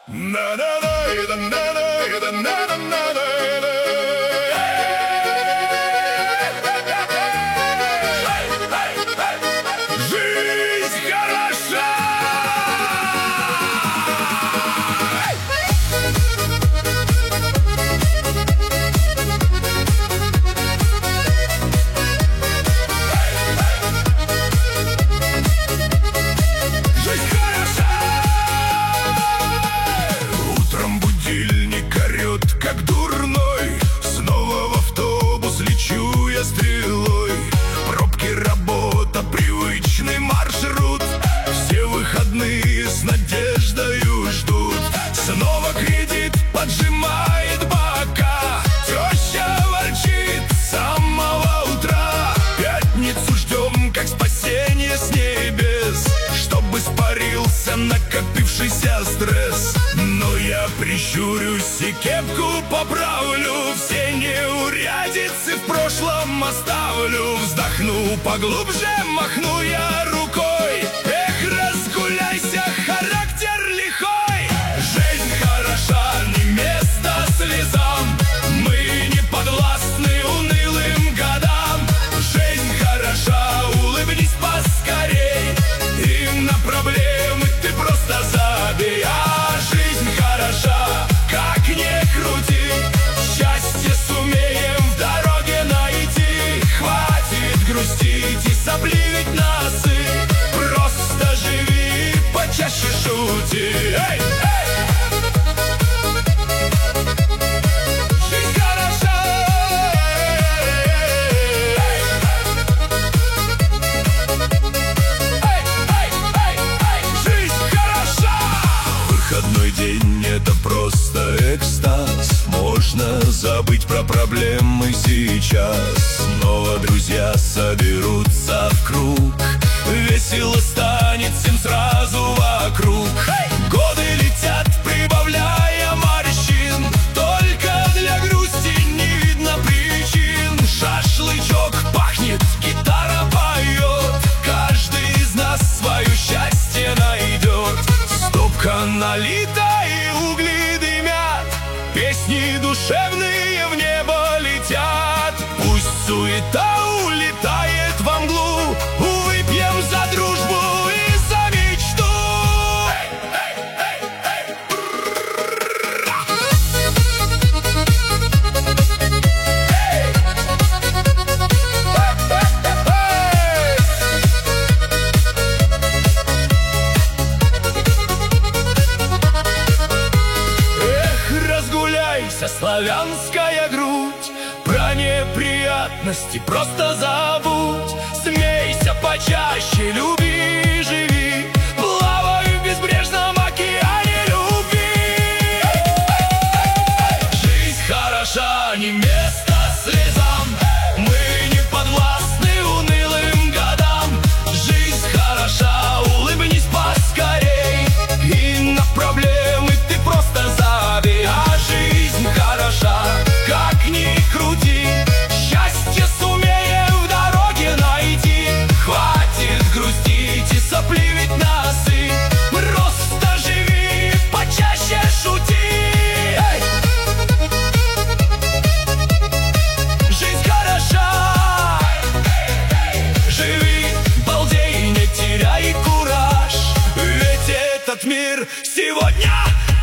Жизнь хороша! Жизнь хороша! Утром будильник орет, как дурной. Снова в автобус лечу я стрелой. Пробки, работа, привычный маршрут. Все выходные с надеждою ждут. Снова кредит поджимает бока. Теща ворчит с самого утра. Пятницу ждем, как спасение с небес, чтобы испарился накопившийся стресс. Но я прищурюсь и кепку поправлю. Все неурядицы в прошлом оставлю. Вздохну поглубже, махну я рукой. Эх, разгуляйся, характер лихой. Жизнь хороша, не место слезам. Мы не подвластны унылым годам. Жизнь хороша, улыбнись поскорей. И на проблемы ты просто забей. А жизнь хороша, как ни крути. Счастье сумеем в дороге найти. Хватит грустить и сопливить носы. Просто живи, почаще шути. Эй, эй! Жизнь хороша! Жизнь хороша! Выходной день — это просто экстаз. Можно забыть про проблемы сейчас. Снова друзья соберутся в круг. Весело станет всем сразу вокруг. Годы летят, прибавляя морщин. Только для грусти не видно причин. Шашлычок пахнет, гитара поет. Каждый из нас свое счастье найдет. Стопка налита и угли дымят. Песни душевные в небо летят. Пусть суета улетает во мглу. Выпьем за дружбу и за мечту. Эх, разгуляйся, славянская грудь. Про неприятности просто забудь. Смейся почаще, люби, живи. Плавай в безбрежном океане любви. Жизнь хороша, не место слезам. Мы не подвластны унылым годам. Жизнь хороша, улыбнись поскорей. И на проблемы ты просто забей. А жизнь хороша, как ни крути. Счастье сумеем в дороге найти. Хватит грустить и сопливить носы. Просто живи, почаще шути. Эй! Жизнь хороша. Живи, балдей, не теряй кураж. Ведь этот мир сегодня